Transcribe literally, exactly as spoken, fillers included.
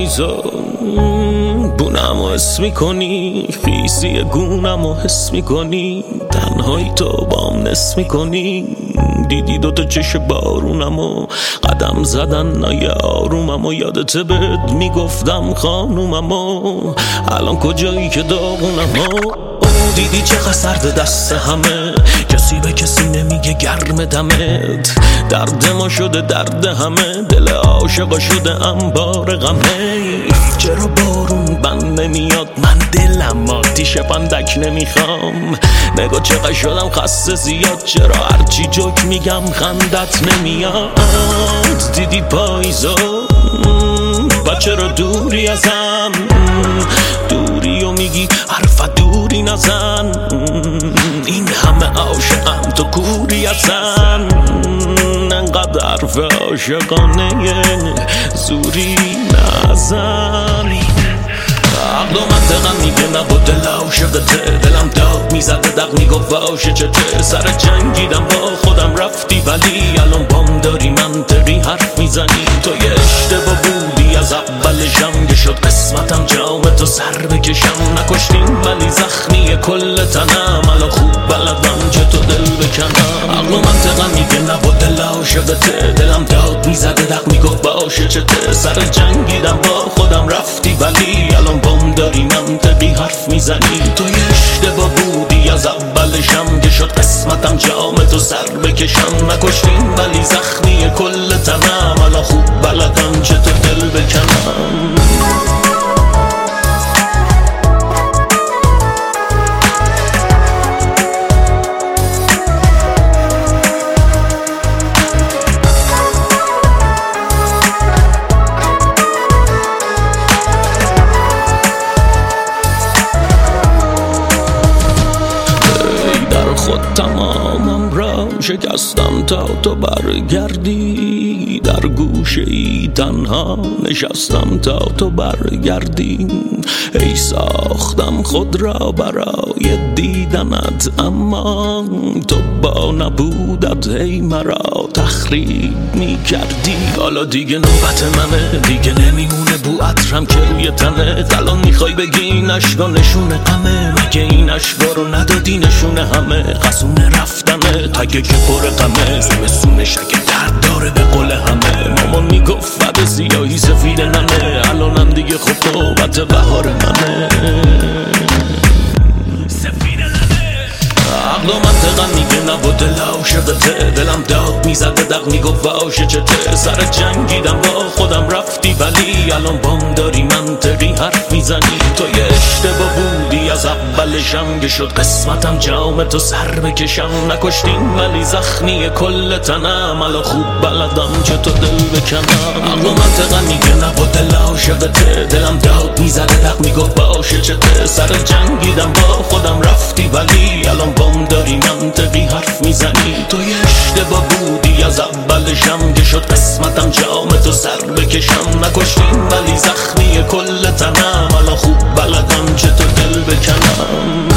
پاییزا بونم و حس میکنی، خیسی گونم و حس میکنی، تنهایی تو بام نس میکنی. دیدی دوتا چش بارونم و قدم زدن نای آرومم و یادت بد میگفتم خانومم و الان کجایی که داغونم و دیدی چقدر سرد دست همه، کسی به کسی نمیگه گرم دمت، درد ما شده درد همه، دل عاشقا شده انبار غمه. چرا بارون بند نمیاد، من دلم آتیش پندک نمیخوام، نگاه چقدر شدم خسته زیاد، چرا هرچی جوک میگم خندت نمیاد. دیدی پاییزا و چرا دوری ازم، دوری و میگی حرف دوری نزن، این همه عاشقم تو کوری ازن، انقدر حرف عاشقانه زوری نزن. عقل و منطقم میگه نبود دل عاشقته، دلم داد میزده دق میگفت واشه چته، سر جنگیدم با خودم رفتی ولی الان بام داری منطقی حرف میزنی. تو یه اشتباه بودی از اولشم که شد قسمتم جام تو سر بکشم، نکشتیم ولی زخمی کل تنم، الان خوب بلدم چه تو دل بکنم. عقل و منطقم میگه نبود دل عاشقته، دلم داد میزده دق میگفت باشه چته، سر جنگیدم با خودم رفتی ولی الان بام داری منطقی حرف میزنی. تو یه اشتباه بودی از اولشم که شد قسمتم جام تو سر بکشم، نکشتیم ولی زخمی کل تنم، الان خوب بلدم چه تو دل بکنم. خود تمامم را شکستم تا تو برگردی، در گوشه ای تنها نشستم تا تو برگردی. ای ساختم خود را برای دیدنت، اما تو با نبودت ای مرا تخریب می کردی. حالا دیگه نوبت منه، دیگه نمیمونه بو عطرم که روی تنه، الان میخوای بگی این اشکا نشونه غمه، مگه این اشکا رو ندادی نشونه همه، قصونه رفتنه تگه که پر غمه، زمستونش اگه درد داره به قول همه، مامان میگفت بعد سیاهی سفید ننه، الانم دیگه خب نوبت بهار منه. عقل و منطقم میگه نبود دل عاشقته، دلم داد میزده دق میگفت واشه چته، سر جنگیدم با خودم رفتی ولی الان بام داری منطقی حرف میزنی. تو یه اشتباه بودی از اولشم که شد قسمتم جام تو سر بکشم، نکشتیم ولی زخمی کل تنم، الان خوب بلدم چه تو دل بکنم. عقل و منطقم میگه نبود دل عاشقته، دلم داد میزده دق میگفت باشه چته، سر جنگیدم با خودم رفتی ولی الان بام داری منطقی حرف میزنی. تو یه اشتباه بودی از اولشم که شد قسمتم جام تو سر بکشم، نکشتیم ولی زخمی کل تنم، الان خوب بلدم چه تو دل بکنم.